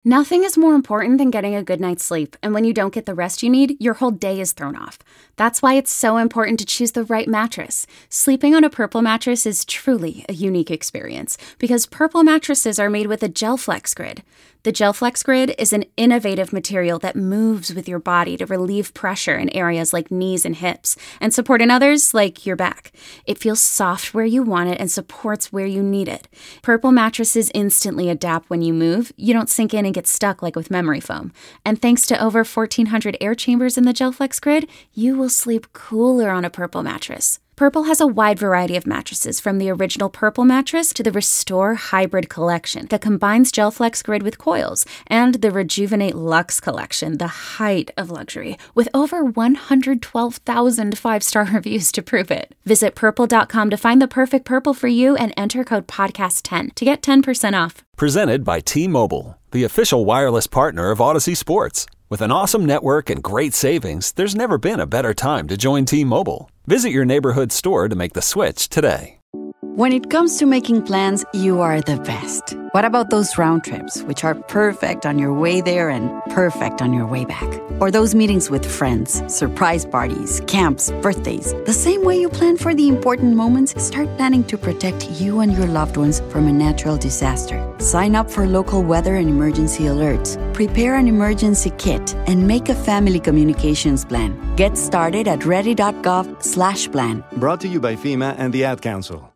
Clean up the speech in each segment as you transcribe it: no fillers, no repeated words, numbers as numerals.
Nothing is more important than getting a good night's sleep, and when you don't get the rest you need, your whole day is thrown off. That's why it's so important to choose the right mattress. Sleeping on a Purple mattress is truly a unique experience, because Purple mattresses are made with a GelFlex Grid. The GelFlex Grid is an innovative material that moves with your body to relieve pressure in areas like knees and hips, and support in others like your back. It feels soft where you want it and supports where you need it. Purple mattresses instantly adapt when you move. You don't sink in and get stuck like with memory foam. And thanks to over 1,400 air chambers in the GelFlex Grid, you will sleep cooler on a Purple mattress. Purple has a wide variety of mattresses, from the original Purple mattress to the Restore Hybrid collection that combines GelFlex Grid with coils, and the Rejuvenate Luxe collection, the height of luxury, with over 112,000 five-star reviews to prove it. Visit purple.com to find the perfect Purple for you and enter code podcast10 to get 10% off. Presented by T-Mobile, the official wireless partner of Odyssey Sports. With an awesome network and great savings, there's never been a better time to join T-Mobile. Visit your neighborhood store to make the switch today. When it comes to making plans, you are the best. What about those round trips, which are perfect on your way there and perfect on your way back? Or those meetings with friends, surprise parties, camps, birthdays. The same way you plan for the important moments, start planning to protect you and your loved ones from a natural disaster. Sign up for local weather and emergency alerts. Prepare an emergency kit and make a family communications plan. Get started at ready.gov/plan. Brought to you by FEMA and the Ad Council.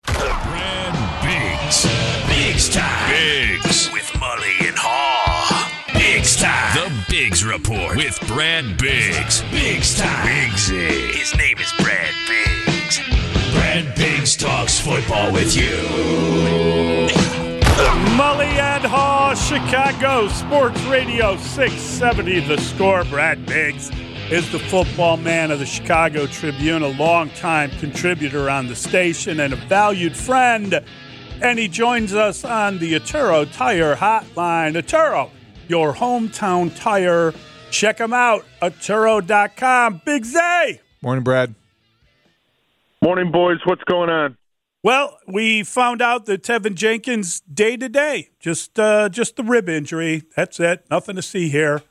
Biggs time. Biggs with Mully and Haw. Biggs time. The Biggs Report with Brad Biggs. Biggs time. Biggsy. His name is Brad Biggs. Brad Biggs talks football with you. Mully and Haw, Chicago Sports Radio 670. The Score. Brad Biggs is the football man of the Chicago Tribune, a longtime contributor on the station and a valued friend. And he joins us on the Atturo Tire Hotline. Atturo, your hometown tire. Check them out, Atturo.com. Big Zay. Morning, Brad. Morning, boys. What's going on? Well, we found out that Tevin Jenkins day-to-day, just the rib injury. That's it. Nothing to see here.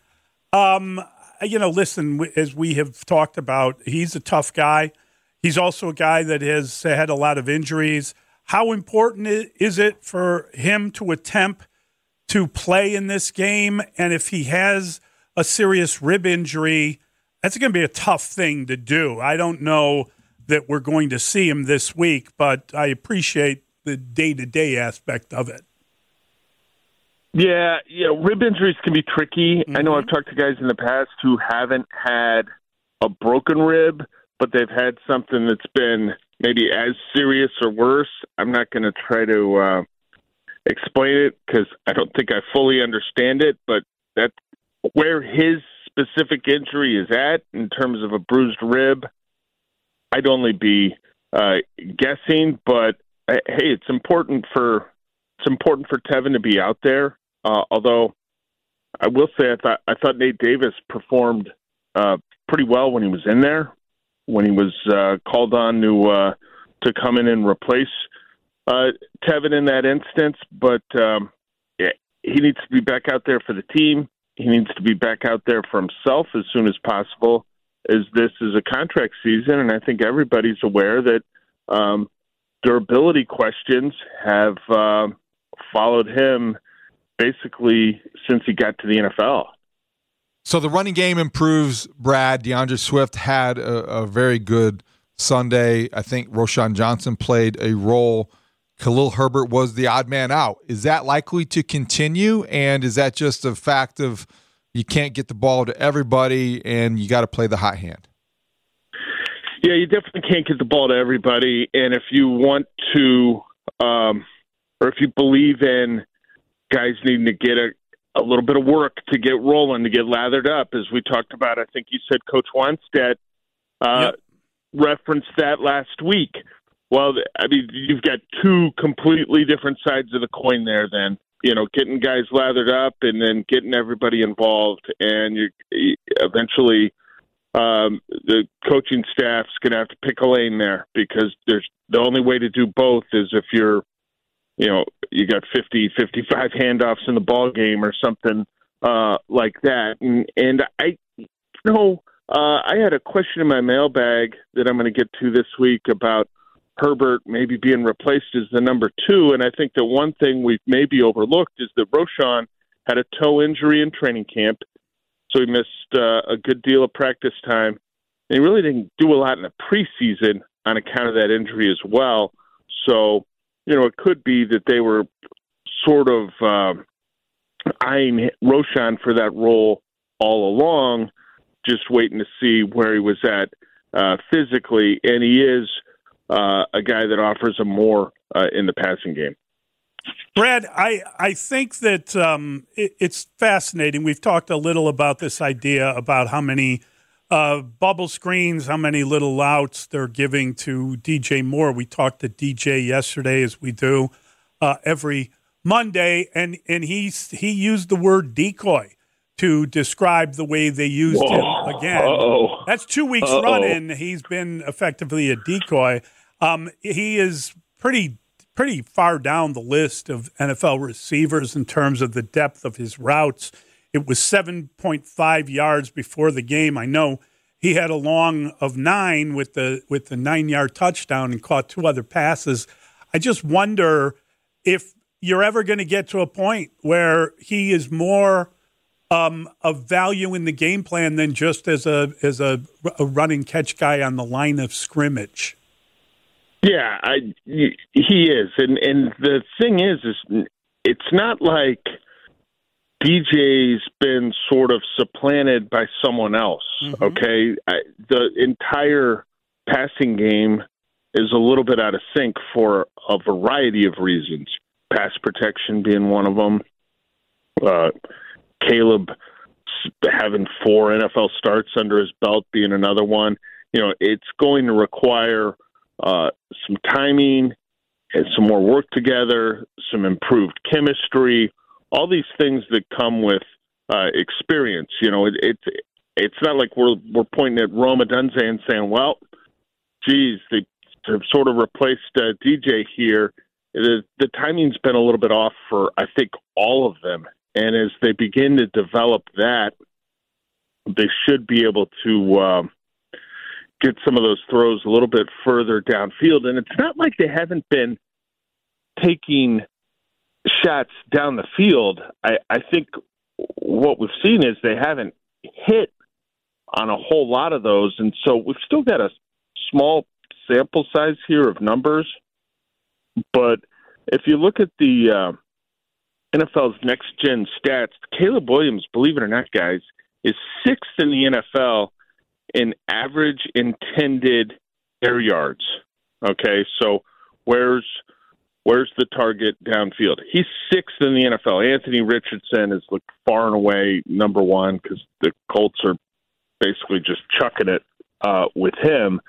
Listen, as we have talked about, he's a tough guy. He's also a guy that has had a lot of injuries. How important is it for him to attempt to play in this game? And if he has a serious rib injury, that's going to be a tough thing to do. I don't know that we're going to see him this week, but I appreciate the day-to-day aspect of it. Yeah, rib injuries can be tricky. Mm-hmm. I know I've talked to guys in the past who haven't had a broken rib, but they've had something that's been maybe as serious or worse. I'm not going to try to explain it because I don't think I fully understand it, but that's where his specific injury is at in terms of a bruised rib. I'd only be guessing, but hey, it's important for Tevin to be out there. Although I will say I thought Nate Davis performed pretty well when he was in there, when he was called on to come in and replace Tevin in that instance. But he needs to be back out there for the team. He needs to be back out there for himself as soon as possible, as this is a contract season, and I think everybody's aware that durability questions have followed him basically since he got to the NFL. So the running game improves, Brad. DeAndre Swift had a very good Sunday. I think Roschon Johnson played a role. Khalil Herbert was the odd man out. Is that likely to continue, and is that just a fact of you can't get the ball to everybody and you got to play the hot hand? Yeah, you definitely can't get the ball to everybody, and if you want to or if you believe in guys needing to get a little bit of work to get rolling, to get lathered up, as we talked about, I think you said Coach Wannstedt referenced that last week. Well, I mean, you've got two completely different sides of the coin there then. Getting guys lathered up and then getting everybody involved. And you eventually the coaching staff's going to have to pick a lane there, because there's the only way to do both is if you're you got 50, 55 handoffs in the ball game or something like that. And I had a question in my mailbag that I'm going to get to this week about Herbert maybe being replaced as the number 2. And I think that one thing we've maybe overlooked is that Roschon had a toe injury in training camp, so he missed a good deal of practice time. And he really didn't do a lot in the preseason on account of that injury as well. So, it could be that they were sort of eyeing Roschon for that role all along, just waiting to see where he was at physically. And he is a guy that offers him more in the passing game. Brad, I think that it's fascinating. We've talked a little about this idea about how many bubble screens, how many little outs they're giving to DJ Moore. We talked to DJ yesterday, as we do every Monday, and he used the word decoy to describe the way they used him again. Uh-oh. That's 2 weeks running. He's been effectively a decoy. He is pretty far down the list of NFL receivers in terms of the depth of his routes. It was 7.5 yards before the game. I know he had a long of 9 with the 9-yard touchdown and caught 2 other passes. I just wonder if you're ever going to get to a point where he is more of value in the game plan than just as a run and catch guy on the line of scrimmage. Yeah, he is, and the thing is it's not like DJ's been sort of supplanted by someone else. Mm-hmm. Okay, the entire passing game is a little bit out of sync for a variety of reasons. Pass protection being one of them. Caleb having 4 NFL starts under his belt being another one. It's going to require some timing and some more work together, some improved chemistry, all these things that come with experience. It's not like we're pointing at Rome Odunze and saying, well, geez, they have sort of replaced DJ here. The timing's been a little bit off for, I think, all of them. And as they begin to develop that, they should be able to get some of those throws a little bit further downfield. And it's not like they haven't been taking shots down the field. I think what we've seen is they haven't hit on a whole lot of those. And so we've still got a small sample size here of numbers. But if you look at the NFL's next-gen stats, Caleb Williams, believe it or not, guys, is 6th in the NFL in average intended air yards. Okay, so where's the target downfield? He's 6th in the NFL. Anthony Richardson is far and away number 1 because the Colts are basically just chucking it with him.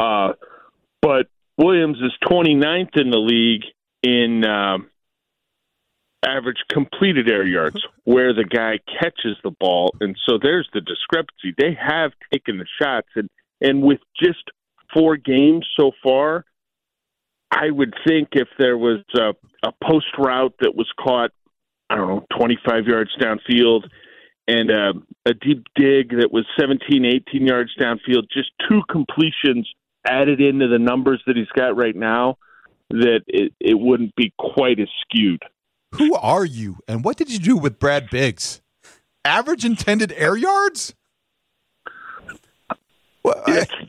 But Williams is 29th in the league in average completed air yards, where the guy catches the ball. And so there's the discrepancy. They have taken the shots. And with just 4 games so far, I would think if there was a post route that was caught, 25 yards downfield, and a deep dig that was 17, 18 yards downfield, just 2 completions added into the numbers that he's got right now, that it wouldn't be quite as skewed. Who are you, and what did you do with Brad Biggs? Average intended air yards? What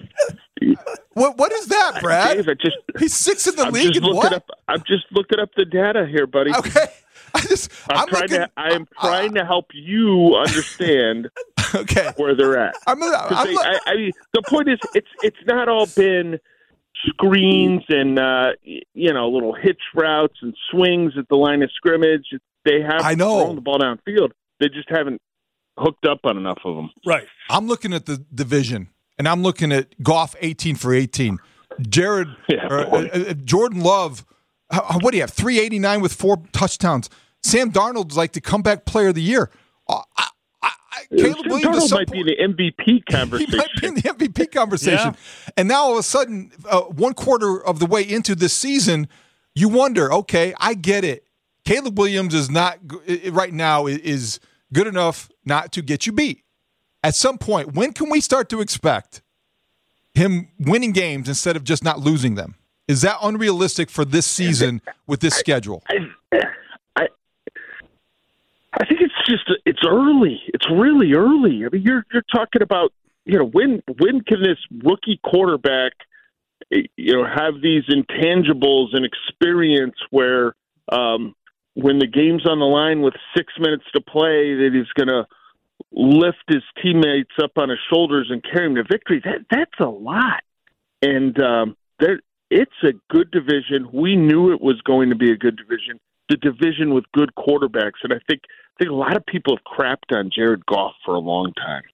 is that, Brad? Dave, he's 6th in the league. I'm just looking up the data here, buddy. Okay. I'm trying to help you understand where they're at. The point is, it's not all been screens and little hitch routes and swings at the line of scrimmage. They have thrown the ball downfield. They just haven't hooked up on enough of them. Right. I'm looking at the division, and I'm looking at Goff 18 for 18. Jordan Love, what do you have? 389 with 4 touchdowns. Sam Darnold's like the comeback player of the year. Caleb Williams might be in the MVP conversation. He might be in the MVP conversation. Yeah. And now all of a sudden, 1/4 of the way into this season, you wonder, okay, I get it. Caleb Williams is not right now is good enough not to get you beat. At some point, when can we start to expect him winning games instead of just not losing them? Is that unrealistic for this season with this schedule? I think it's early. It's really early. I mean, you're talking about, when can this rookie quarterback, have these intangibles and experience where when the game's on the line with 6 minutes to play, that he's going to lift his teammates up on his shoulders and carry them to victory. That's a lot. And it's a good division. We knew it was going to be a good division. The division with good quarterbacks. And I think a lot of people have crapped on Jared Goff for a long time.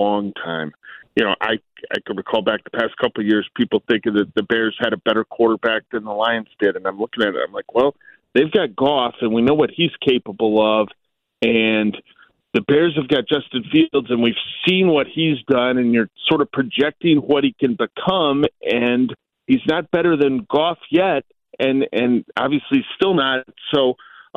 I can recall back the past couple of years, people thinking that the Bears had a better quarterback than the Lions did. And I'm looking at it, I'm like, well, they've got Goff, and we know what he's capable of. And the Bears have got Justin Fields, and we've seen what he's done, and you're sort of projecting what he can become. And he's not better than Goff yet, and obviously still not. So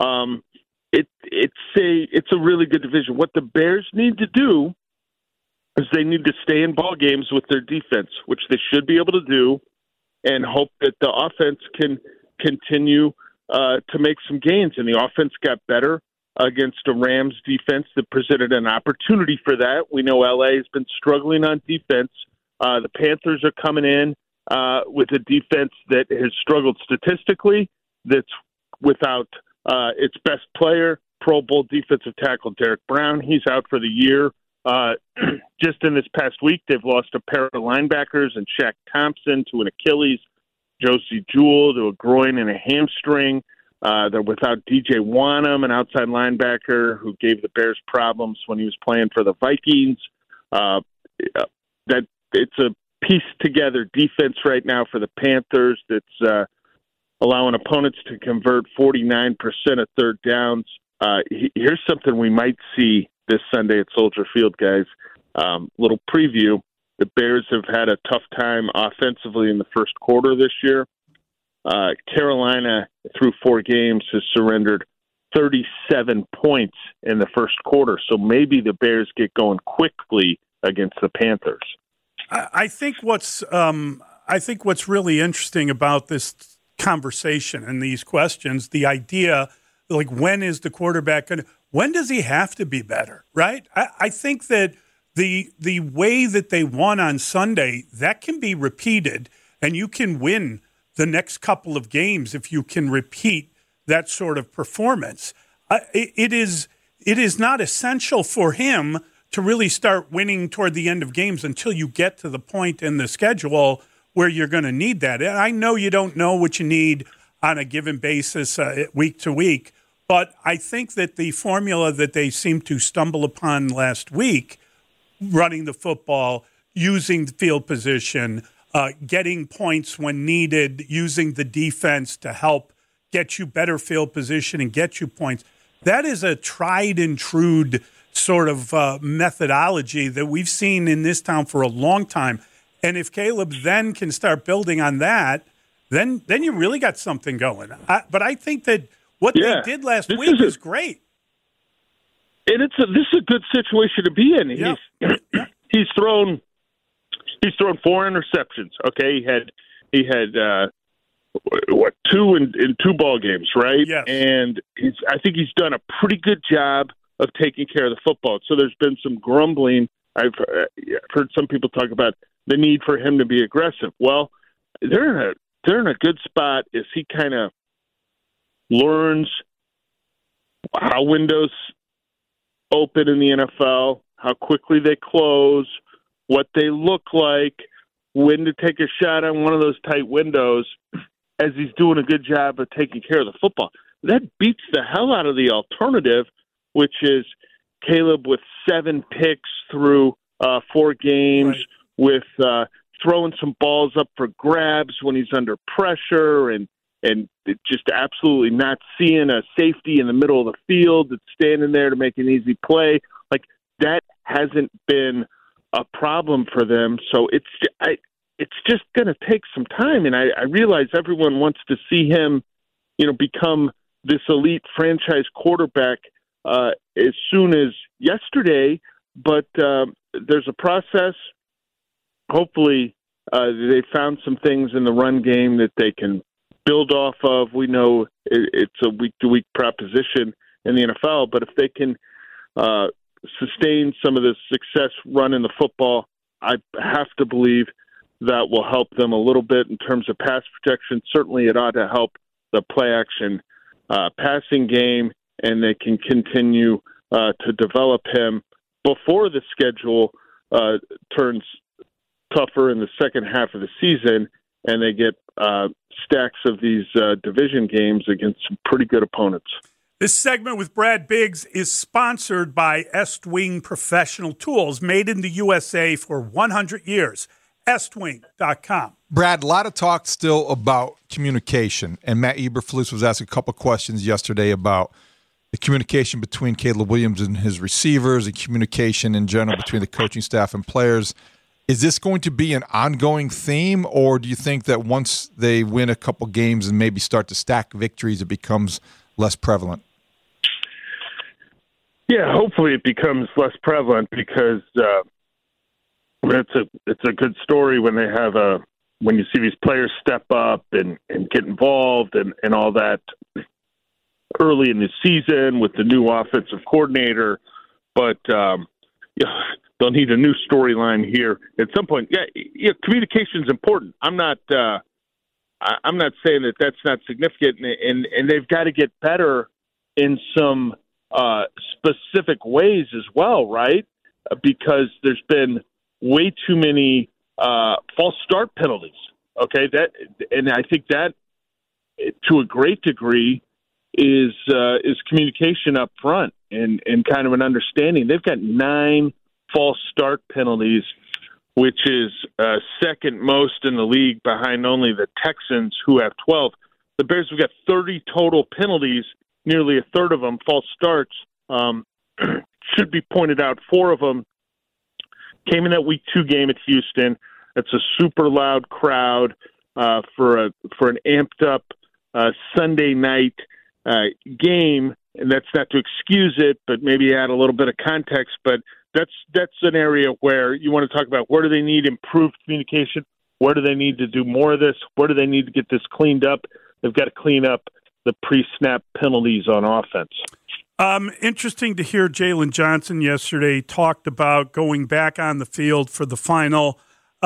it's a really good division. What the Bears need to do is they need to stay in ball games with their defense, which they should be able to do, and hope that the offense can continue to make some gains. And the offense got better against a Rams defense that presented an opportunity for that. We know LA has been struggling on defense. The Panthers are coming in with a defense that has struggled statistically, that's without its best player, Pro Bowl defensive tackle Derek Brown. He's out for the year. Just in this past week, they've lost a pair of linebackers and Shaq Thompson to an Achilles, Josie Jewell to a groin and a hamstring. They're without DJ Wanham, an outside linebacker who gave the Bears problems when he was playing for the Vikings. That it's a pieced-together defense right now for the Panthers that's allowing opponents to convert 49% of third downs. Here's something we might see this Sunday at Soldier Field, guys. Little preview. The Bears have had a tough time offensively in the first quarter this year. Carolina, through 4 games, has surrendered 37 points in the first quarter. So maybe the Bears get going quickly against the Panthers. I think what's really interesting about this conversation and these questions, the idea, like, when is the quarterback going to, when does he have to be better, right? I think that the way that they won on Sunday, that can be repeated, and you can win the next couple of games if you can repeat that sort of performance. It is not essential for him to really start winning toward the end of games until you get to the point in the schedule where you're going to need that. And I know you don't know what you need on a given basis week to week, but I think that the formula that they seemed to stumble upon last week, running the football, using the field position, getting points when needed, using the defense to help get you better field position and get you points, that is a tried and true sort of methodology that we've seen in this town for a long time. And if Caleb then can start building on that, then you really got something going. But I think that what they did last week is great. And this is a good situation to be in. Yeah. He's thrown 4 interceptions. Okay, he had 2 in 2 ball games, right? Yes. And I think he's done a pretty good job of taking care of the football. So there's been some grumbling. I've heard some people talk about the need for him to be aggressive. Well, they're in a good spot as he kind of learns how windows open in the NFL, how quickly they close, what they look like, when to take a shot on one of those tight windows, as he's doing a good job of taking care of the football. That beats the hell out of the alternative, which is Caleb with 7 picks through 4 games, right, with throwing some balls up for grabs when he's under pressure, and just absolutely not seeing a safety in the middle of the field that's standing there to make an easy play. Like, that hasn't been a problem for them. So it's just going to take some time. And I realize everyone wants to see him become this elite franchise quarterback as soon as yesterday, but there's a process. Hopefully, they found some things in the run game that they can build off of. We know it's a week-to-week proposition in the NFL, but if they can sustain some of the success running the football, I have to believe that will help them a little bit in terms of pass protection. Certainly, it ought to help the play-action passing game, and they can continue to develop him before the schedule turns tougher in the second half of the season, and they get stacks of these division games against some pretty good opponents. This segment with Brad Biggs is sponsored by Estwing Professional Tools, made in the USA for 100 years. Estwing.com. Brad, a lot of talk still about communication, and Matt Eberflus was asked a couple questions yesterday about the communication between Caleb Williams and his receivers, and communication in general between the coaching staff and players. Is this going to be an ongoing theme, or do you think that once they win a couple games and maybe start to stack victories, it becomes less prevalent? Yeah, hopefully it becomes less prevalent because it's a good story when they have when you see these players step up and get involved and all that early in the season with the new offensive coordinator. But they'll need a new storyline here at some point. Yeah, communication is important. I'm not saying that that's not significant, and they've got to get better in some specific ways as well, right? Because there's been way too many false start penalties. Okay, and I think that to a great degree is communication up front and kind of an understanding. They've got 9 false start penalties, which is second most in the league, behind only the Texans, who have 12. The Bears have got 30 total penalties, nearly a third of them false starts. Should be pointed out, 4 of them came in that Week 2 game at Houston. It's a super loud crowd for an amped up Sunday night game, and that's not to excuse it, but maybe add a little bit of context. But that's an area where you want to talk about where do they need improved communication, where do they need to do more of this, where do they need to get this cleaned up. They've got to clean up the pre-snap penalties on offense. Interesting to hear Jalen Johnson yesterday talked about going back on the field for the final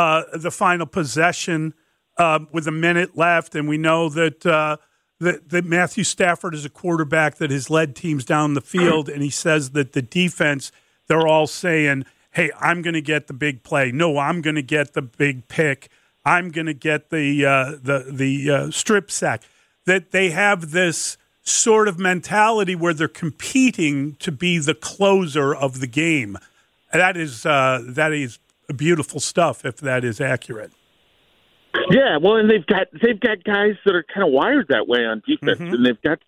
possession with a minute left, and we know that Matthew Stafford is a quarterback that has led teams down the field, and he says that the defense, they're all saying, hey, I'm going to get the big play. No, I'm going to get the big pick. I'm going to get the strip sack. That they have this sort of mentality where they're competing to be the closer of the game. That is beautiful stuff if that is accurate. Yeah, well, and they've got guys that are kind of wired that way on defense, and they've got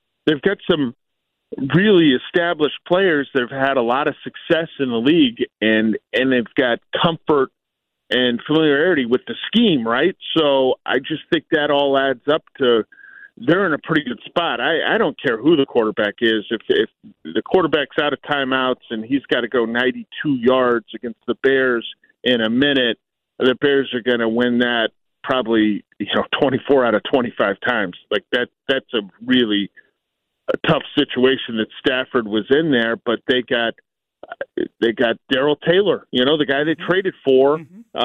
some really established players that have had a lot of success in the league, and they've got comfort and familiarity with the scheme, right? So I just think that all adds up to they're in a pretty good spot. I don't care who the quarterback is. If the quarterback's out of timeouts and he's got to go 92 yards against the Bears in a minute, the Bears are going to win that probably 24 out of 25 times. Like that's a really tough situation that Stafford was in there, but they got Darrell Taylor, the guy they traded for,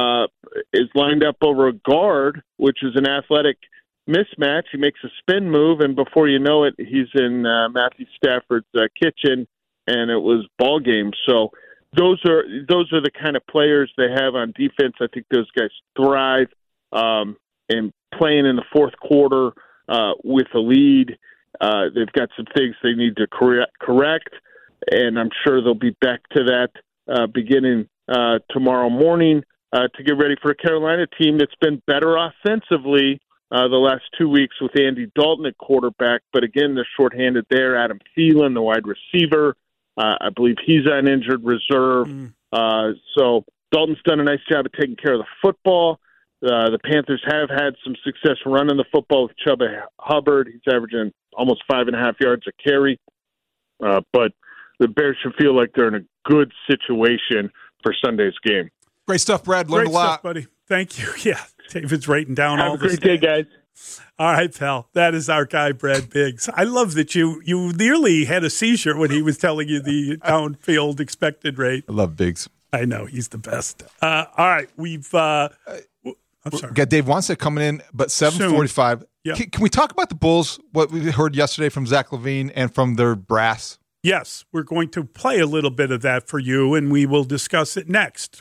is lined up over a guard, which is an athletic mismatch. He makes a spin move, and before you know it, he's in Matthew Stafford's kitchen, and it was ball game. So those are the kind of players they have on defense. I think those guys thrive, and playing in the fourth quarter with a lead. They've got some things they need to correct, and I'm sure they'll be back to that beginning tomorrow morning to get ready for a Carolina team that's been better offensively the last 2 weeks with Andy Dalton at quarterback. But again, they're shorthanded there. Adam Thielen, the wide receiver, I believe he's on injured reserve. So Dalton's done a nice job of taking care of the football. The Panthers have had some success running the football with Chuba Hubbard. He's averaging almost 5.5 yards a carry. But the Bears should feel like they're in a good situation for Sunday's game. Great stuff, Brad. Learned a lot. Stuff, buddy. Thank you. Yeah, David's writing down all this. Have a great day, guys. All right, pal. That is our guy, Brad Biggs. I love that you nearly had a seizure when he was telling you the downfield expected rate. I love Biggs. I know. He's the best. All right. We've I'm sorry. Got Dave Wannstedt coming in, but 7:45. Yep. Can we talk about the Bulls, what we heard yesterday from Zach LaVine and from their brass? Yes, we're going to play a little bit of that for you, and we will discuss it next.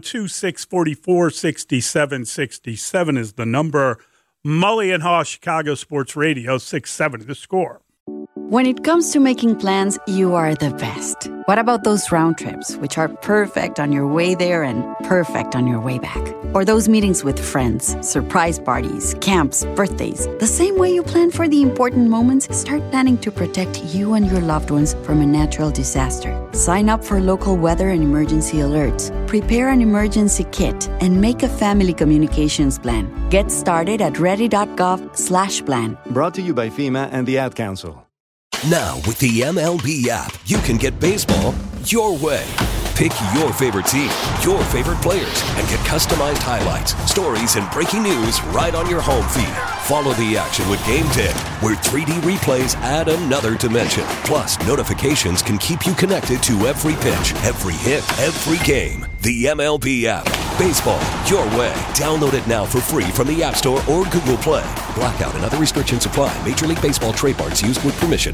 312-644-6767 is the number. Mully and Haw, Chicago Sports Radio, 670 The Score. When it comes to making plans, you are the best. What about those round trips, which are perfect on your way there and perfect on your way back? Or those meetings with friends, surprise parties, camps, birthdays. The same way you plan for the important moments, start planning to protect you and your loved ones from a natural disaster. Sign up for local weather and emergency alerts. Prepare an emergency kit and make a family communications plan. Get started at ready.gov/plan. Brought to you by FEMA and the Ad Council. Now, with the MLB app, you can get baseball your way. Pick your favorite team, your favorite players, and get customized highlights, stories, and breaking news right on your home feed. Follow the action with Game 10, where 3D replays add another dimension. Plus, notifications can keep you connected to every pitch, every hit, every game. The MLB app. Baseball your way. Download it now for free from the App Store or Google Play. Blackout and other restrictions apply. Major League Baseball trademarks used with permission.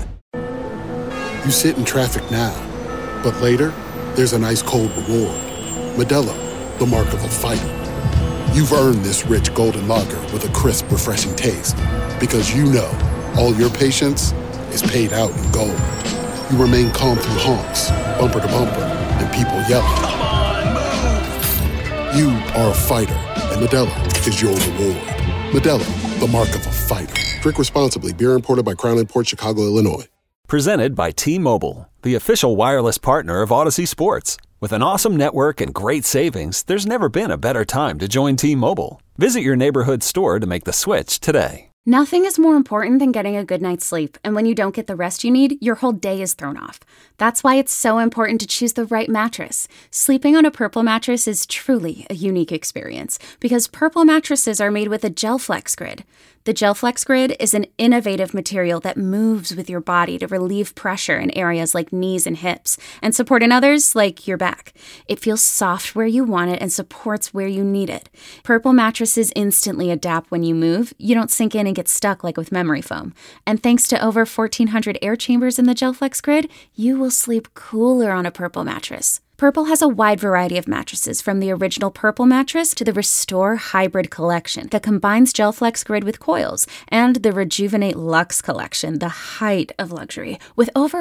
You sit in traffic now, but later, there's an ice-cold reward. Modelo, the mark of a fighter. You've earned this rich golden lager with a crisp, refreshing taste. Because you know, all your patience is paid out in gold. You remain calm through honks, bumper to bumper, and people yelling. Come on, move! You are a fighter, and Modelo is your reward. Modelo, the mark of a fighter. Drink responsibly. Beer imported by Crown Imports, Chicago, Illinois. Presented by T-Mobile, the official wireless partner of Odyssey Sports. With an awesome network and great savings, there's never been a better time to join T-Mobile. Visit your neighborhood store to make the switch today. Nothing is more important than getting a good night's sleep, and when you don't get the rest you need, your whole day is thrown off. That's why it's so important to choose the right mattress. Sleeping on a Purple mattress is truly a unique experience, because Purple mattresses are made with a GelFlex Grid. The GelFlex Grid is an innovative material that moves with your body to relieve pressure in areas like knees and hips, and support in others like your back. It feels soft where you want it and supports where you need it. Purple mattresses instantly adapt when you move. You don't sink in and get stuck like with memory foam. And thanks to over 1,400 air chambers in the GelFlex Grid, you will sleep cooler on a Purple mattress. Purple has a wide variety of mattresses, from the original Purple mattress to the Restore Hybrid collection that combines GelFlex Grid with coils, and the Rejuvenate Luxe collection, the height of luxury, with over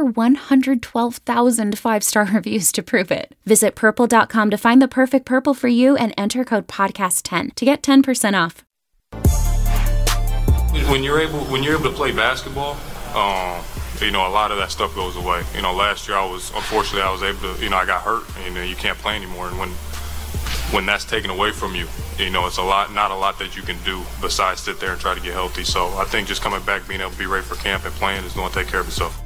112,000 five-star reviews to prove it. Visit Purple.com to find the perfect Purple for you and enter code PODCAST10 to get 10% off. When you're able to play basketball, a lot of that stuff goes away. Last year I was able to, I got hurt, and you can't play anymore. And when that's taken away from you, it's not a lot that you can do besides sit there and try to get healthy. So I think just coming back, being able to be ready for camp and playing is going to take care of itself.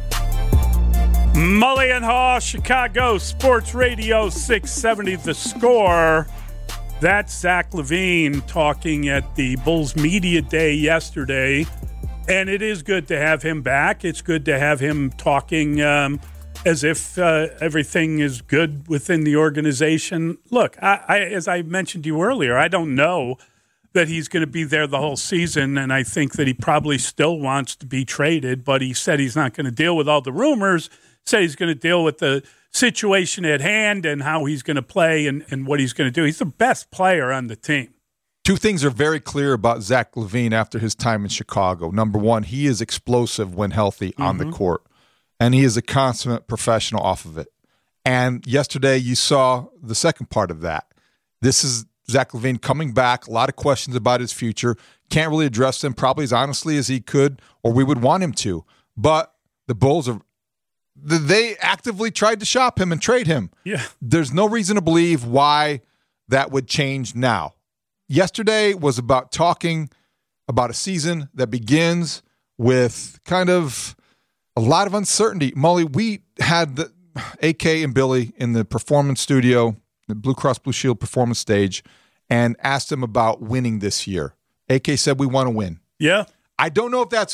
Mully and Haw, Chicago Sports Radio, 670 The Score. That's Zach LaVine talking at the Bulls Media Day yesterday. And it is good to have him back. It's good to have him talking as if everything is good within the organization. Look, as I mentioned to you earlier, I don't know that he's going to be there the whole season, and I think that he probably still wants to be traded, but he said he's not going to deal with all the rumors, said he's going to deal with the situation at hand and how he's going to play and what he's going to do. He's the best player on the team. Two things are very clear about Zach LaVine after his time in Chicago. Number one, he is explosive when healthy on the court, and he is a consummate professional off of it. And yesterday you saw the second part of that. This is Zach LaVine coming back, a lot of questions about his future. Can't really address them probably as honestly as he could or we would want him to. But the Bulls they actively tried to shop him and trade him. Yeah. There's no reason to believe why that would change now. Yesterday was about talking about a season that begins with kind of a lot of uncertainty. Molly, we had the AK and Billy in the performance studio, the Blue Cross Blue Shield performance stage, and asked them about winning this year. AK said we want to win. Yeah. I don't know if that's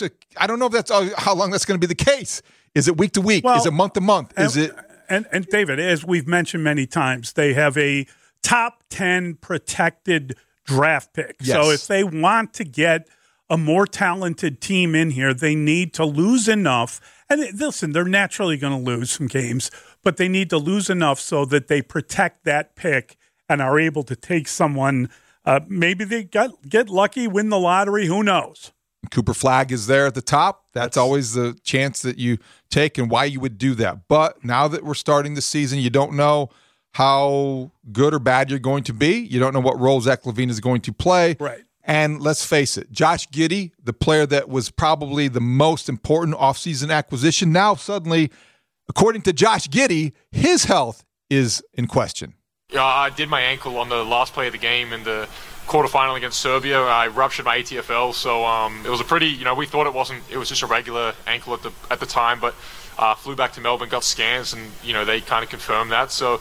how long that's going to be the case. Is it week to week? Is it month to month? Is it? And David, as we've mentioned many times, they have a top 10 protected draft pick. Yes. So if they want to get a more talented team in here, they need to lose enough. And listen, they're naturally going to lose some games, but they need to lose enough so that they protect that pick and are able to take someone. Maybe they get lucky, win the lottery. Who knows? Cooper Flagg is there at the top. That's always the chance that you take and why you would do that. But now that we're starting the season, you don't know how good or bad you're going to be. You don't know what role Zach LaVine is going to play. Right. And let's face it, Josh Giddey, the player that was probably the most important offseason acquisition, now suddenly, according to Josh Giddey, his health is in question. I did my ankle on the last play of the game in the quarterfinal against Serbia. I ruptured my ATFL, so it was a pretty, we thought it was just a regular ankle at the time, but flew back to Melbourne, got scans, and they kind of confirmed that. So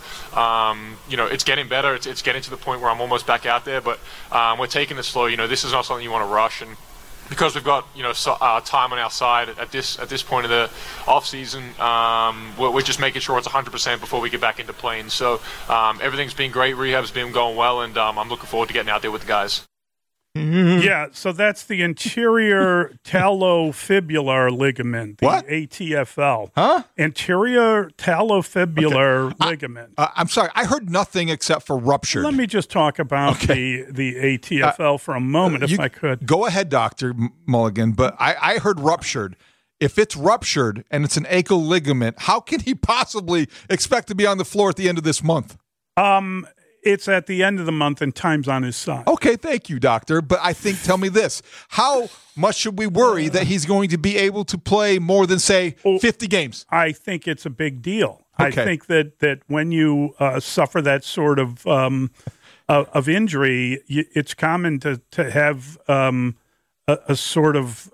it's getting better. It's getting to the point where I'm almost back out there, but we're taking it slow. This is not something you want to rush, and because we've got time on our side at this point of the off season, we're just making sure it's 100% before we get back into playing. So everything's been great. Rehab's been going well, and I'm looking forward to getting out there with the guys. Yeah, so that's the anterior talofibular ligament, the ATFL. Huh? Anterior talofibular ligament. I'm sorry, I heard nothing except for ruptured. Let me just talk about the ATFL for a moment, if I could. Go ahead, Dr. Mulligan, but I heard ruptured. If it's ruptured and it's an ankle ligament, how can he possibly expect to be on the floor at the end of this month? It's at the end of the month and time's on his side. Okay, thank you, doctor. But tell me this. How much should we worry that he's going to be able to play more than, say, 50 games? I think it's a big deal. Okay. I think that when you suffer that sort of injury, it's common to have a sort of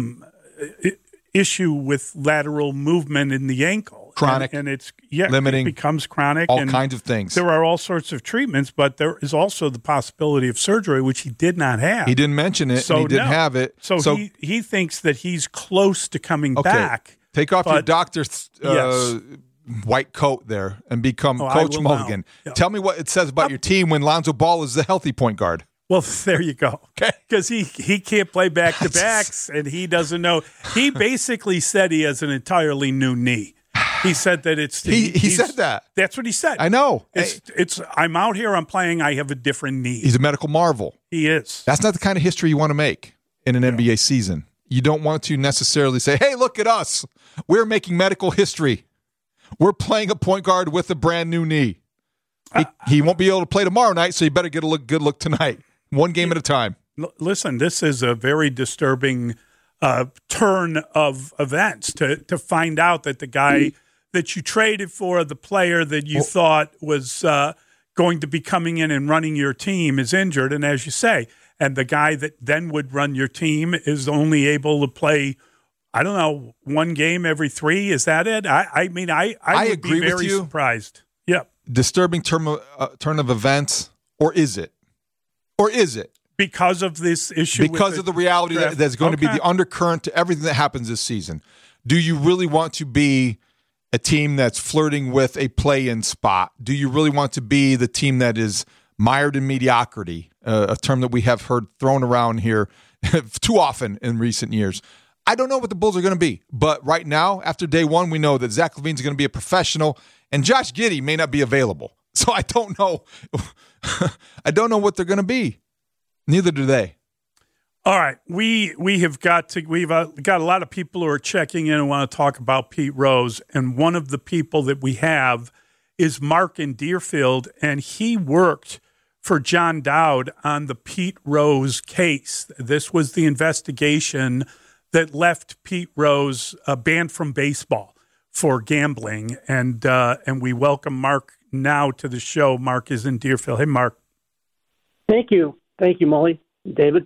issue with lateral movement in the ankle. Chronic, and it's limiting, it becomes chronic, all kinds of things. There are all sorts of treatments, but there is also the possibility of surgery, which he did not have. He didn't mention it, and he didn't have it. So he thinks that he's close to coming back. Take off your doctor's white coat there and become Coach Mulligan. Yeah. Tell me what it says about your team when Lonzo Ball is the healthy point guard. Well, there you go. Okay. Because he can't play back-to-backs, and he doesn't know. He basically said he has an entirely new knee. He said that it's he said that. That's what he said. I know. It's I'm out here, I'm playing, I have a different knee. He's a medical marvel. He is. That's not the kind of history you want to make in an NBA season. You don't want to necessarily say, hey, look at us. We're making medical history. We're playing a point guard with a brand new knee. He won't be able to play tomorrow night, so you better get a good look tonight. One game at a time. Listen, this is a very disturbing turn of events to find out that the guy that you traded for, the player that you thought was going to be coming in and running your team, is injured. And as you say, and the guy that then would run your team is only able to play, I don't know, one game every 3. Is that it? I mean, I would agree be very with you. surprised. Yep. Disturbing turn of events, or is it? Or is it? Because of this issue. Because of the reality that's going to be the undercurrent to everything that happens this season. Do you really want to be a team that's flirting with a play-in spot? Do you really want to be the team that is mired in mediocrity, a term that we have heard thrown around here too often in recent years? I don't know what the Bulls are going to be, but right now, after day one, we know that Zach LaVine is going to be a professional, and Josh Giddey may not be available. So I don't know. I don't know what they're going to be. Neither do they. All right, we've got a lot of people who are checking in and want to talk about Pete Rose, and one of the people that we have is Mark in Deerfield, and he worked for John Dowd on the Pete Rose case. This was the investigation that left Pete Rose banned from baseball for gambling, and we welcome Mark now to the show. Mark is in Deerfield. Hey, Mark. Thank you. Thank you, Molly. David.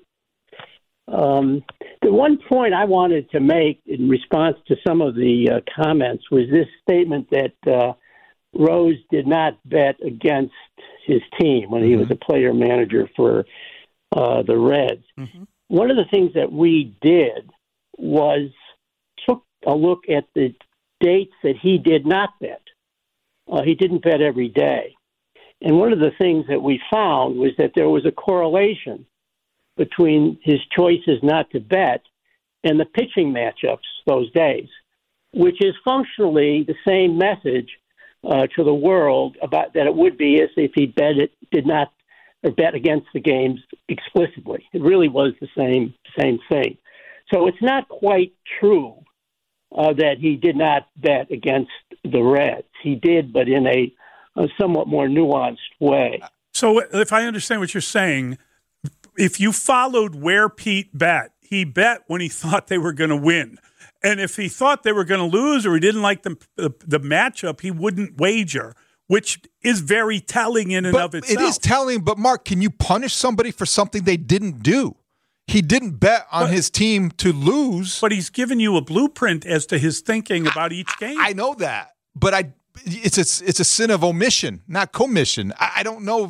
The one point I wanted to make in response to some of the comments was this statement that Rose did not bet against his team when he was a player manager for the Reds. Mm-hmm. One of the things that we did was took a look at the dates that he did not bet. He didn't bet every day. And one of the things that we found was that there was a correlation between his choices not to bet and the pitching matchups those days, which is functionally the same message to the world about that it would be as if he did not bet against the games explicitly. It really was the same thing. So it's not quite true that he did not bet against the Reds. He did, but in a somewhat more nuanced way. So if I understand what you're saying, if you followed where Pete bet, he bet when he thought they were going to win. And if he thought they were going to lose or he didn't like the matchup, he wouldn't wager, which is very telling in and of itself. It is telling, but Mark, can you punish somebody for something they didn't do? He didn't bet on his team to lose. But he's given you a blueprint as to his thinking about each game. I know that, but it's a sin of omission, not commission. I don't know.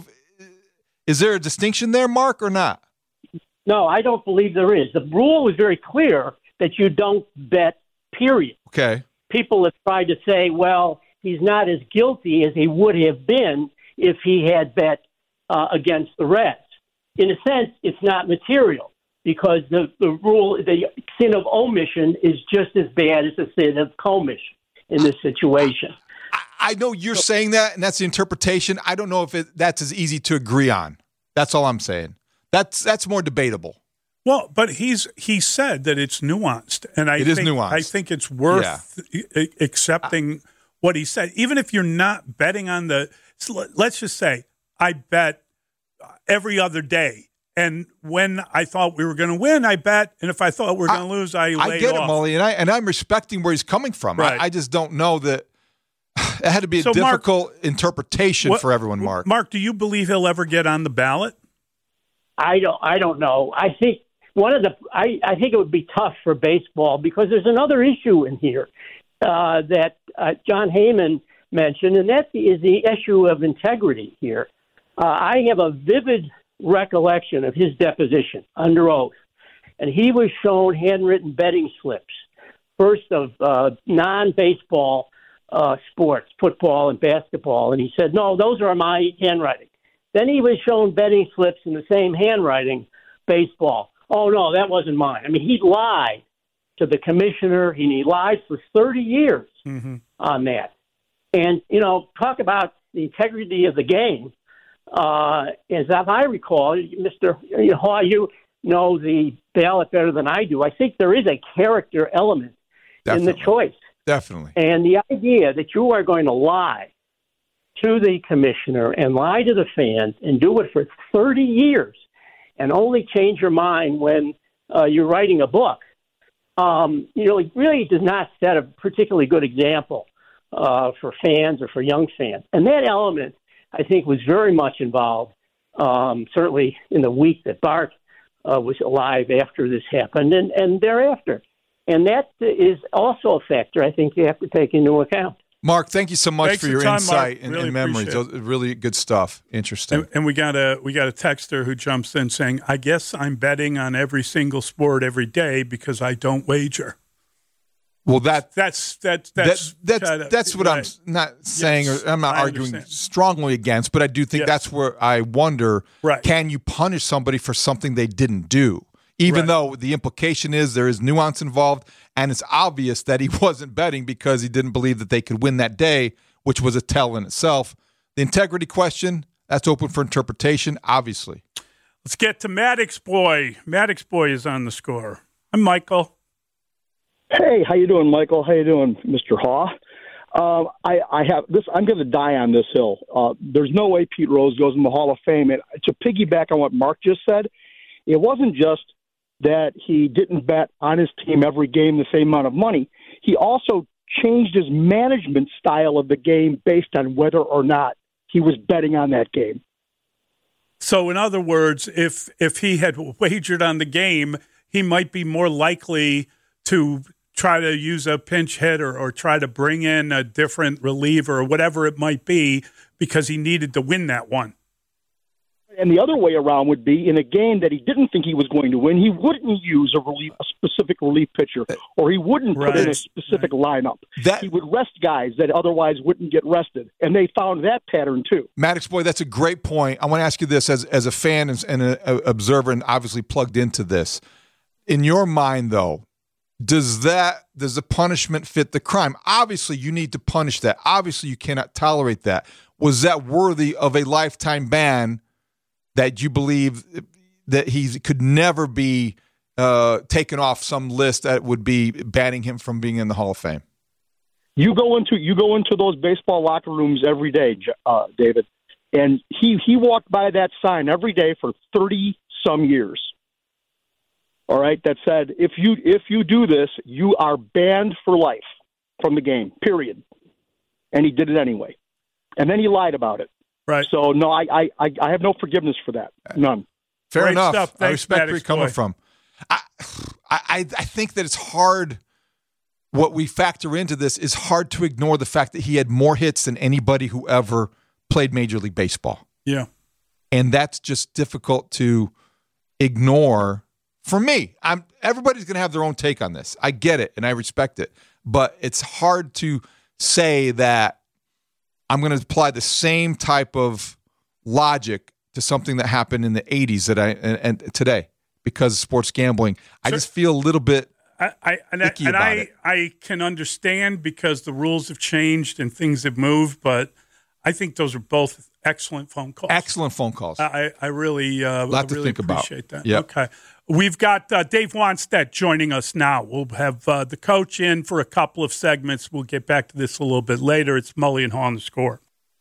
Is there a distinction there, Mark, or not? No, I don't believe there is. The rule is very clear that you don't bet, period. Okay. People have tried to say, well, he's not as guilty as he would have been if he had bet against the Reds. In a sense, it's not material because the rule, the sin of omission is just as bad as the sin of commission in this situation. I know you're saying that, and that's the interpretation. I don't know if that's as easy to agree on. That's all I'm saying. That's more debatable. Well, but he said that it's nuanced, and I think nuanced. I think it's worth accepting what he said, even if you're not betting on the. So let's just say I bet every other day, and when I thought we were going to win, I bet, and if I thought we were going to lose, I laid off. I get it, Molly, and I'm respecting where he's coming from. Right. I just don't know that. It had to be a difficult interpretation for everyone, Mark. Mark, do you believe he'll ever get on the ballot? I don't know. I think I think it would be tough for baseball because there's another issue in here that John Heyman mentioned, and that is the issue of integrity here. I have a vivid recollection of his deposition under oath, and he was shown handwritten betting slips, first of non-baseball sports, football and basketball, and he said, no, those are my handwriting. Then he was shown betting slips in the same handwriting, baseball. Oh, no, that wasn't mine. I mean, he lied to the commissioner, and he lied for 30 years on that. And, talk about the integrity of the game. As I recall, Mr. Haw, you know the ballot better than I do. I think there is a character element in the choice. Definitely. And the idea that you are going to lie to the commissioner and lie to the fans and do it for 30 years and only change your mind when you're writing a book, it really does not set a particularly good example for fans or for young fans. And that element, I think, was very much involved, certainly in the week that Bart was alive after this happened and thereafter. And that is also a factor I think you have to take into account. Mark, thank you so much for your insight and memories. It. Really good stuff. Interesting. And we got a texter who jumps in saying, I guess I'm betting on every single sport every day because I don't wager. Well, that's what I'm not saying, or I'm not arguing strongly against, but I do think that's where I wonder, can you punish somebody for something they didn't do? Even though the implication is there is nuance involved, and it's obvious that he wasn't betting because he didn't believe that they could win that day, which was a tell in itself. The integrity question, that's open for interpretation, obviously. Let's get to Maddox Boy. Maddox Boy is on the score. I'm Michael. Hey, how you doing, Michael? How you doing, Mr. Haw? I have this. I'm going to die on this hill. There's no way Pete Rose goes in the Hall of Fame. And to piggyback on what Mark just said, it wasn't just that he didn't bet on his team every game the same amount of money. He also changed his management style of the game based on whether or not he was betting on that game. So, in other words, if he had wagered on the game, he might be more likely to try to use a pinch hitter or try to bring in a different reliever or whatever it might be because he needed to win that one. And the other way around would be in a game that he didn't think he was going to win, he wouldn't use a specific relief pitcher, or he wouldn't put in a specific lineup. He would rest guys that otherwise wouldn't get rested, and they found that pattern too. Maddox, boy, that's a great point. I want to ask you this as a fan and an observer and obviously plugged into this. In your mind, though, does the punishment fit the crime? Obviously, you need to punish that. Obviously, you cannot tolerate that. Was that worthy of a lifetime ban that you believe that he could never be taken off some list that would be banning him from being in the Hall of Fame? You go into those baseball locker rooms every day, David, and he walked by that sign every day for 30-some years. All right, that said, if you do this, you are banned for life from the game, period. And he did it anyway. And then he lied about it. Right. So, no, I have no forgiveness for that. None. Fair Great enough. Stuff. I respect where you're coming from. I think that it's hard. What we factor into this is hard to ignore the fact that he had more hits than anybody who ever played Major League Baseball. Yeah. And that's just difficult to ignore. For me, everybody's going to have their own take on this. I get it, and I respect it. But it's hard to say that I'm going to apply the same type of logic to something that happened in the 80s and today because of sports gambling. I just feel a little bit icky about it. I can understand because the rules have changed and things have moved, but I think those are both excellent phone calls. Excellent phone calls. I really, think appreciate that. Yep. Okay. We've got Dave Wannstedt joining us now. We'll have the coach in for a couple of segments. We'll get back to this a little bit later. It's Mully and Haw on the Score.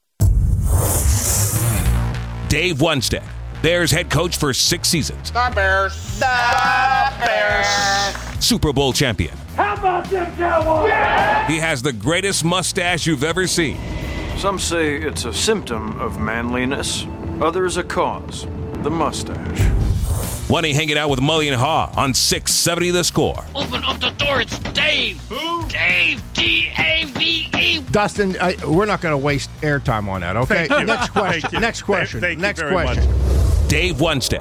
Dave Wannstedt, Bears head coach for 6 seasons. The Bears. The Bears. Super Bowl champion. How about them Cowboys? Yeah! He has the greatest mustache you've ever seen. Some say it's a symptom of manliness. Others a cause. The mustache. When he hanging out with Mully and Haw on 670 The Score. Open up the door. It's Dave. Who? Dave. D-A-V-E. Dustin, we're not going to waste airtime on that, okay? Thank you. Next question. Thank you. Next question. Thank Next you very question. Much. Dave Wannstedt.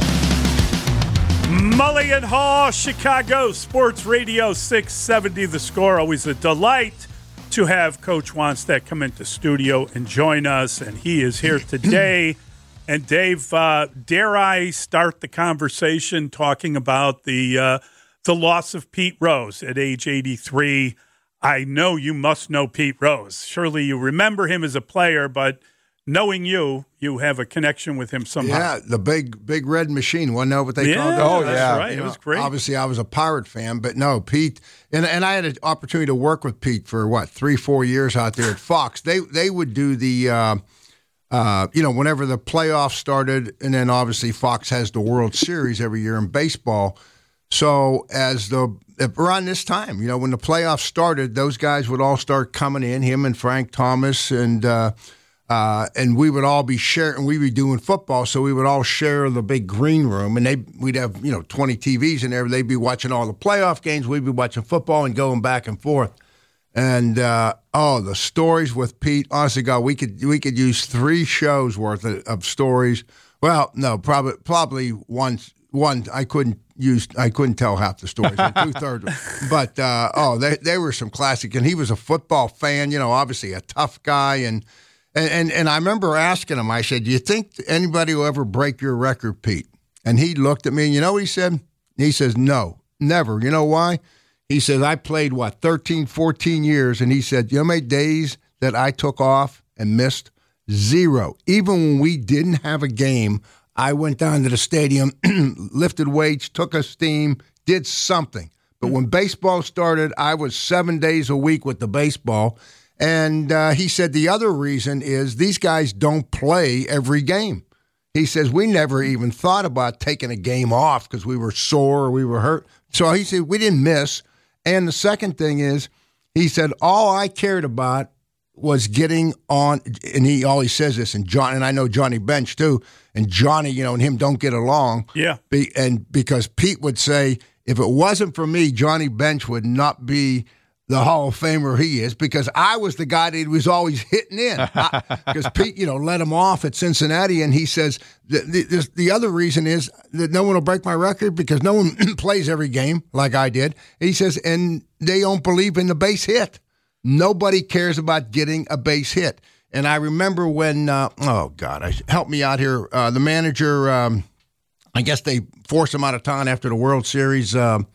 Mully and Haw, Chicago Sports Radio 670 The Score. Always a delight to have Coach Wannstedt come into studio and join us, and he is here today. And Dave, dare I start the conversation talking about the loss of Pete Rose at age 83? I know you must know Pete Rose. Surely you remember him as a player, but knowing you have a connection with him somehow. Yeah, the big red machine. Wasn't that what they called it? Oh, yeah. That's right. It was great. Obviously, I was a Pirate fan, but no, Pete. And I had an opportunity to work with Pete for, 3-4 years out there at Fox. They would do the whenever the playoffs started, and then obviously Fox has the World Series every year in baseball. So around this time, when the playoffs started, those guys would all start coming in, him and Frank Thomas, and we would all be sharing. We'd be doing football, so we would all share the big green room, and we'd have 20 TVs in there. They'd be watching all the playoff games. We'd be watching football and going back and forth. And the stories with Pete. Honestly, God, we could use 3 shows worth of stories. Well, no, probably one. I couldn't tell half the stories, like 2/3. But they were some classic. And he was a football fan. Obviously a tough guy. And I remember asking him. I said, "Do you think anybody will ever break your record, Pete?" And he looked at me. And you know what he said? He says, "No, never." You know why? He says, I played, 13, 14 years, and he said, you know how many days that I took off and missed? 0. Even when we didn't have a game, I went down to the stadium, lifted weights, took a steam, did something. But when baseball started, I was 7 days a week with the baseball. And he said the other reason is these guys don't play every game. He says, we never even thought about taking a game off because we were sore or we were hurt. So he said, we didn't miss. And the second thing is, he said, all I cared about was getting on, and he always says this, and I know Johnny Bench too, and Johnny, and him don't get along. Yeah. And because Pete would say, if it wasn't for me, Johnny Bench would not be the Hall of Famer he is, because I was the guy that he was always hitting in. Because Pete, let him off at Cincinnati, and he says the other reason is that no one will break my record because no one plays every game like I did. And he says, and they don't believe in the base hit. Nobody cares about getting a base hit. And I remember when, help me out here, the manager, I guess they forced him out of town after the World Series for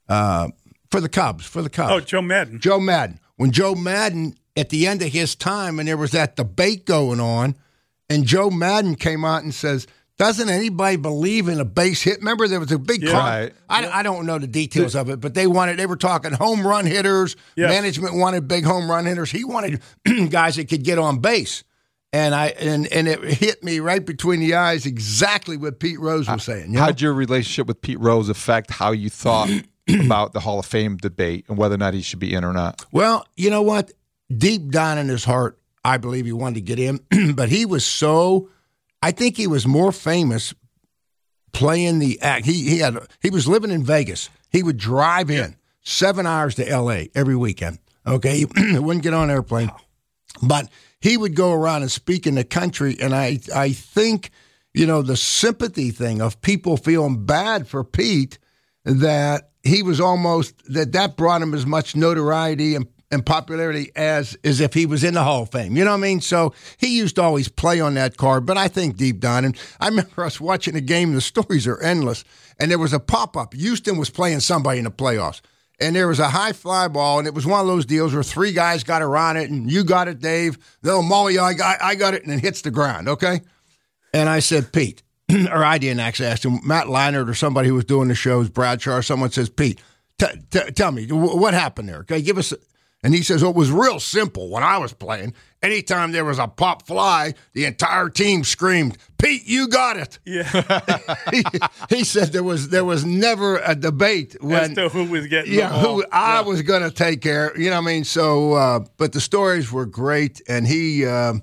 the Cubs. Oh, Joe Madden. Joe Madden. When Joe Madden, at the end of his time, and there was that debate going on, and Joe Madden came out and says, doesn't anybody believe in a base hit? Remember, there was a big call. Right. I don't know the details of it, but they were talking home run hitters. Yes. Management wanted big home run hitters. He wanted guys that could get on base. And it hit me right between the eyes exactly what Pete Rose was saying. How did your relationship with Pete Rose affect how you thought about the Hall of Fame debate and whether or not he should be in or not? Well, you know what? Deep down in his heart, I believe he wanted to get in, but he was I think he was more famous playing the act. He was living in Vegas. He would drive in 7 hours to L.A. every weekend. Okay, he wouldn't get on an airplane, but he would go around and speak in the country. And I think the sympathy thing of people feeling bad for Pete, that he was almost that brought him as much notoriety and popularity as if he was in the Hall of Fame. You know what I mean? So he used to always play on that card, but I think deep down, and I remember us watching a game, the stories are endless, and there was a pop-up. Houston was playing somebody in the playoffs, and there was a high fly ball, and it was one of those deals where three guys got around it, and you got it, Dave. No, Molly, I got it, and it hits the ground, okay? And I said, Pete, or I didn't actually ask him, Matt Leinart or somebody who was doing the shows, Bradshaw, or someone says, Pete, tell me, what happened there? Okay, give us... And he says, it was real simple when I was playing. Anytime there was a pop fly, the entire team screamed, Pete, you got it. Yeah. he said there was never a debate as to who was getting the ball. Who I was going to take care. You know what I mean? So, but the stories were great, and he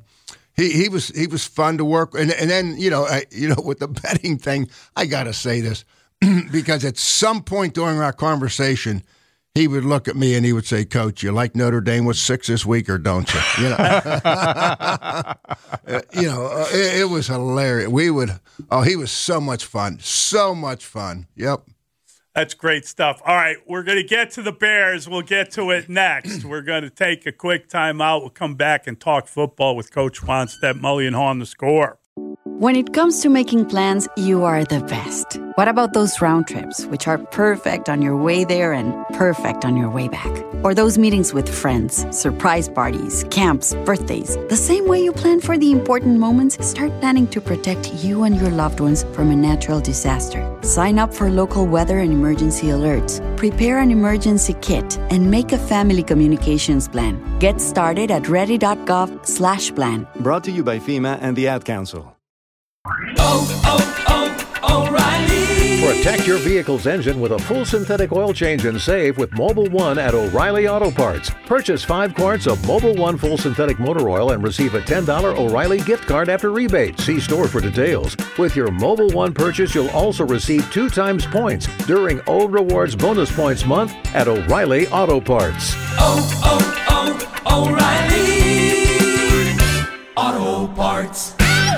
was fun to work. And then with the betting thing, I got to say this because at some point during our conversation, he would look at me and he would say, Coach, you like Notre Dame with 6 this week or don't you? It was hilarious. He was so much fun. So much fun. Yep. That's great stuff. All right, we're going to get to the Bears. We'll get to it next. We're going to take a quick time out. We'll come back and talk football with Coach Wannstedt, Mully and Haw on The Score. When it comes to making plans, you are the best. What about those round trips, which are perfect on your way there and perfect on your way back? Or those meetings with friends, surprise parties, camps, birthdays. The same way you plan for the important moments, start planning to protect you and your loved ones from a natural disaster. Sign up for local weather and emergency alerts. Prepare an emergency kit and make a family communications plan. Get started at ready.gov/plan. Brought to you by FEMA and the Ad Council. O'Reilly. Protect your vehicle's engine with a full synthetic oil change and save with Mobil 1 at O'Reilly Auto Parts. Purchase 5 quarts of Mobil 1 full synthetic motor oil and receive a $10 O'Reilly gift card after rebate. See store for details. With your Mobil 1 purchase, you'll also receive 2 times points during O Rewards Bonus Points Month at O'Reilly Auto Parts. O'Reilly Auto Parts.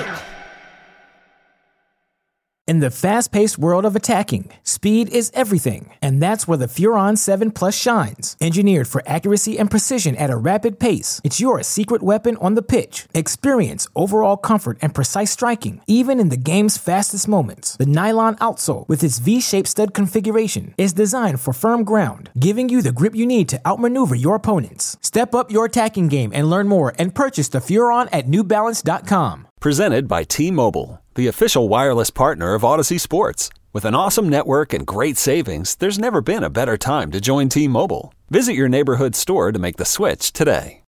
In the fast-paced world of attacking, speed is everything, and that's where the Furon 7 Plus shines. Engineered for accuracy and precision at a rapid pace, it's your secret weapon on the pitch. Experience overall comfort and precise striking, even in the game's fastest moments. The nylon outsole, with its V-shaped stud configuration, is designed for firm ground, giving you the grip you need to outmaneuver your opponents. Step up your attacking game and learn more and purchase the Furon at NewBalance.com. Presented by T-Mobile, the official wireless partner of Odyssey Sports. With an awesome network and great savings, there's never been a better time to join T-Mobile. Visit your neighborhood store to make the switch today.